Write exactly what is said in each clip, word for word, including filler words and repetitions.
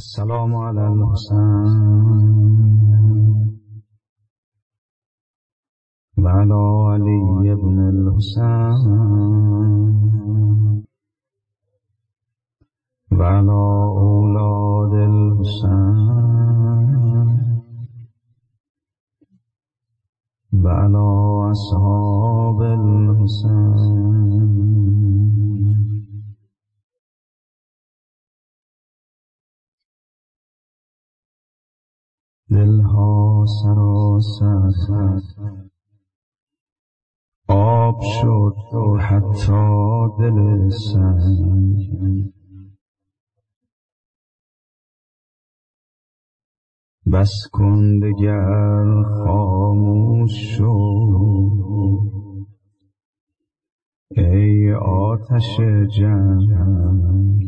السلام علی الحسین و علی علی ابن الحسین و علی اولاد الحسین و علی اصحاب الحسین. دلها سراسر آب شد حتی دل سنگ، بس کن دگر خاموش شو ای آتش جنگ.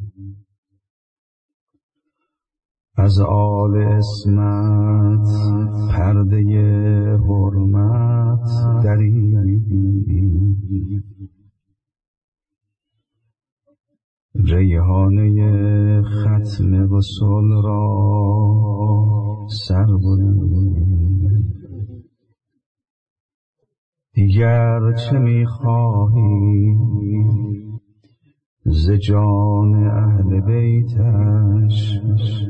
از آل اسمت پرده حرمت دریدی، ریحانه ختم وصل را سر بریدی. دیگر چه می‌خواهی ز جان اهل بیتش؟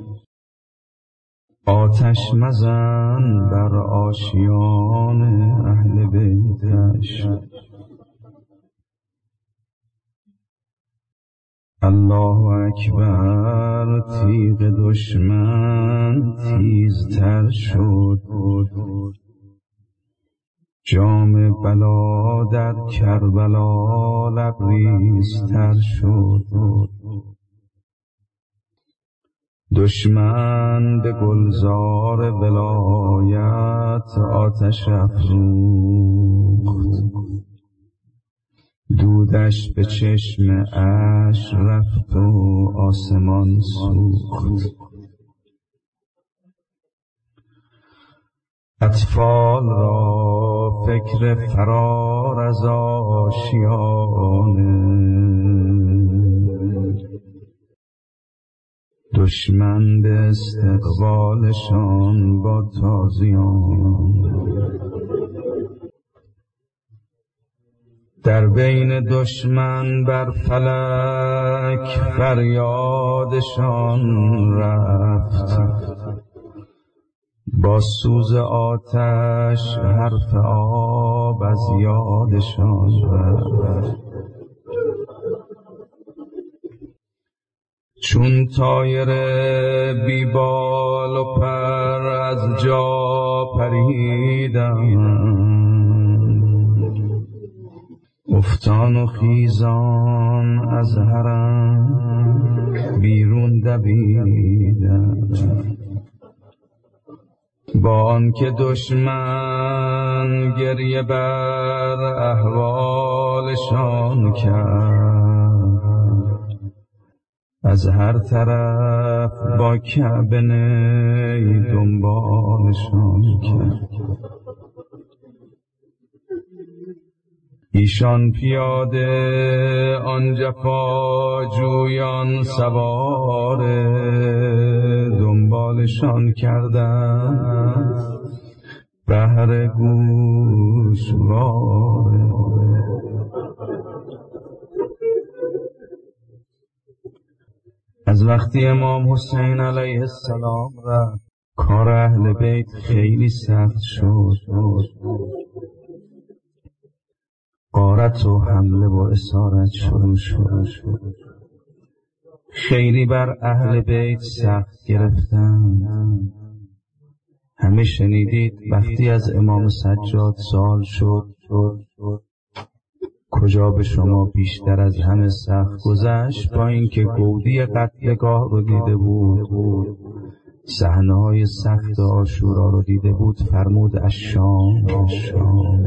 آتش مزن بر آشیان اهل بیتش. الله اکبر، تیغ دشمن تیزتر شد، جام بلا در کربلا لبریزتر شد. دشمن به گلزار ولایت آتش افروخت، دودش به چشم اشک رفت و آسمان سوخت. اطفال را فکر فرار از آشیانه، دشمن به استقبالشان با تازیان. در بین دشمن بر فلک فریادشان رفت، با سوز آتش حرف آب از یادشان رفت. چون طایر بی بال و پر از جا پریدند، افتان و خیزان از حرم بیرون دویدند. با آنکه دشمن گریه بر احوالشان کرد، از هر طرف با کعبه نی دنبالشان کرد. ایشان پیاده آن جفا جویان سواره دنبالشان کردند بهر گوشواره. از وقتی امام حسین علیه السلام رفت کار اهل بیت خیلی سخت شد. غارت و حمله و اسارت شروع شد. خیلی بر اهل بیت سخت گرفتن. همه شنیدید وقتی از امام سجاد سوال شد کجا به شما بیشتر از همه سخت گذشت، با اینکه گودی قتلگاه رو دیده بود، صحنه‌های سخت عاشورا رو دیده بود، فرمود الشام الشام.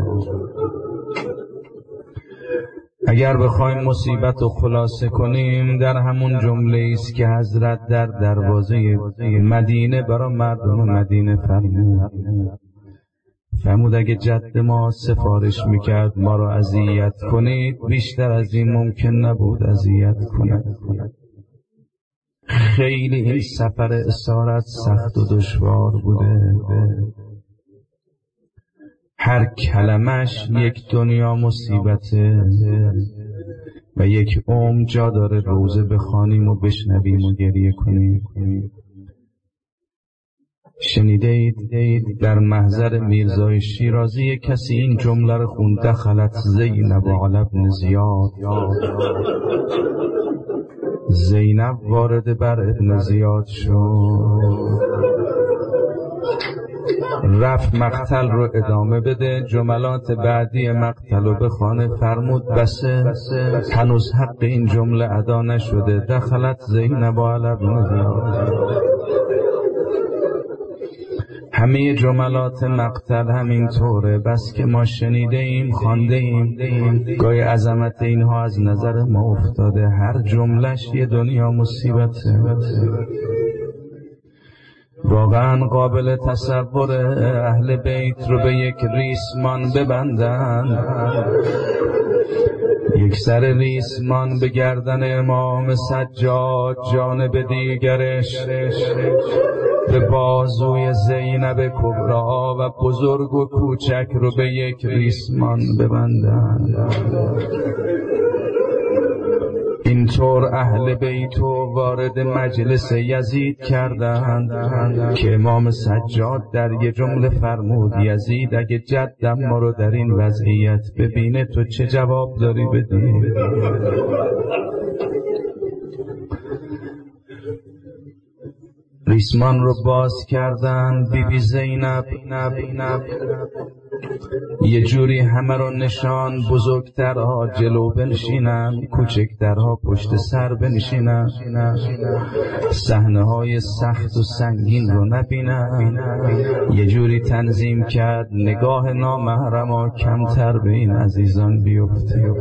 اگر بخوایم مصیبت رو خلاصه کنیم در همون جمله است که حضرت در دروازه مدینه برای مردم مدینه فرمود. فرمود اگه جد ما سفارش میکرد ما رو اذیت کنید، بیشتر از این ممکن نبود اذیت کنید. خیلی این سفر اسارت سخت و دشوار بوده، هر کلمش یک دنیا مصیبته و یک عمر جا داره روزه بخوانیم و بشنویم و گریه کنیم. شنیده اید در محضر میرزای شیرازی کسی این جمله رو خوند: دخلت زینب علی بن زیاد. زینب وارد بر ابن زیاد شد، رفت مقتل رو ادامه بده، جملات بعدی مقتل رو بخوانه. فرمود بسه، هنوز حق این جمله ادا نشده. دخلت زینب علی ابن زیاد. همه جملات مقتل همین طوره، بس که ما شنیده ایم، خوانده ایم، گاهی عظمت اینها از نظر ما افتاده. هر جملش یه دنیا مصیبته. واقعا قابل تصور اهل بیت رو به یک ریسمان ببندن، یک سر ریسمان به گردن امام سجاد، جانب دیگرش به بازوی زینب کبرا و بزرگ و کوچک رو به یک ریسمان ببندن. اینطور اهل بیتو وارد مجلس یزید کردند که امام سجاد در یه جمله فرمود: یزید اگه جدم ما رو در این وضعیت ببینه تو چه جواب داری بدی؟ ریسمان رو باز کردن. بی بی زینب یه جوری همه رو نشان، بزرگترها جلو بنشینن، کوچکترها پشت سر بنشینن، صحنه های سخت و سنگین رو نبینن. یه جوری تنظیم کرد نگاه نامحرما کمتر به این عزیزان بیفته.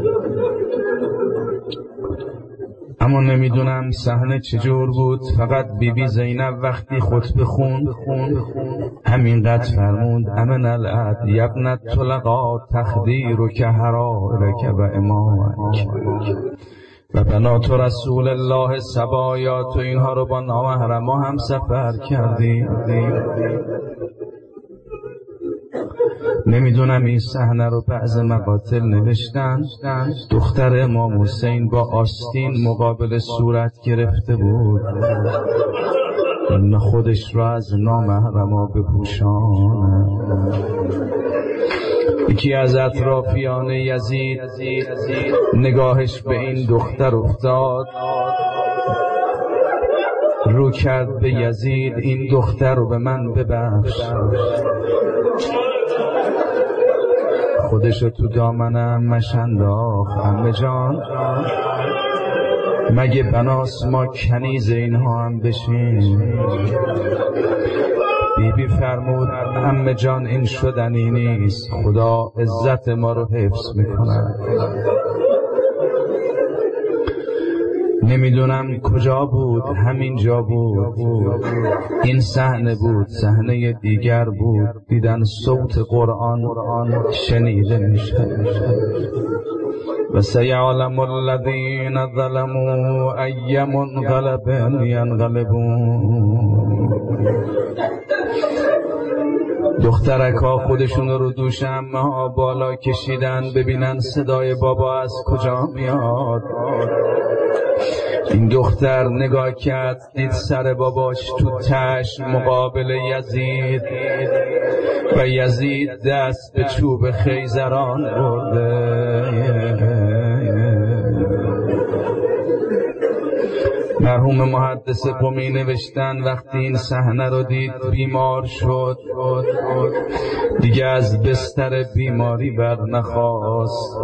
اما نمیدونم صحنه چجور بود. فقط بی بی زینب وقتی خطبه خوند همینقدر فرمود: امن العد یبنت طلقا تخدیر که حرارک و امامک و بنات رسول الله سبایات. و اینها رو با نامحرما هم سفر کردی. نمیدونم این صحنه رو بعض مقاتل نوشتن. دختر امام حسین با آستین مقابل صورت گرفته بود، نه خودش را از نامحرما بپوشانه. یکی از اطرافیان یزید نگاهش به این دختر افتاد، رو کرد به یزید: این دختر رو به من ببخش. خودشو تو دامنم مشنداخت: عمه جان مگه بناس ما کنیز اینها هم بشین؟ بی بی فرمود: عمه جان این شدنی نیست، خدا عزت ما رو حفظ میکنه. نمیدونم کجا بود، همین جا بود. این صحنه بود، صحنه دیگر بود. دیدن صوت قرآن شنیده میشه: و سیعلم الذین ظلموا ای منقلب ینقلبون. دخترکا خودشون رو دوش عمه ها بالا کشیدن ببینن صدای بابا از کجا میاد. این دختر نگاه کرد، دید سر باباش تو تش مقابل یزید و یزید دست به چوب خیزران برده. مرحوم محدث قمی نوشتن وقتی این صحنه رو دید بیمار شد، دیگه از بستر بیماری بر نخواست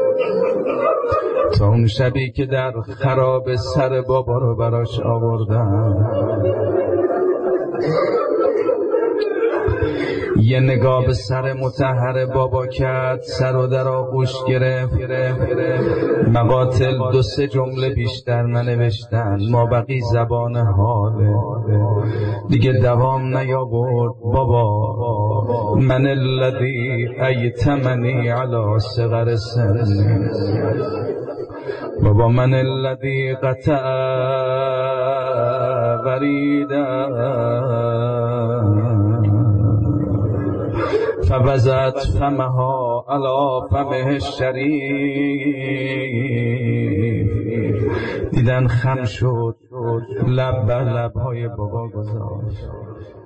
تا اون شبی که در خراب سر بابا رو براش آوردن. یه نگاه به سر مطهر بابا کرد، سر و در آغوش گرفت. مقاتل دو سه جمله بیشتر ننوشتن، ما بقی زبان حاله دیگه دوام نیاورد. بابا من الذی ایتمنی علی صغر سن، بابا من الذی قطع بریدن فوزت فمها علی فمه الشریف. دیدن خم شد، لب بر لبهای بابا گذاشت.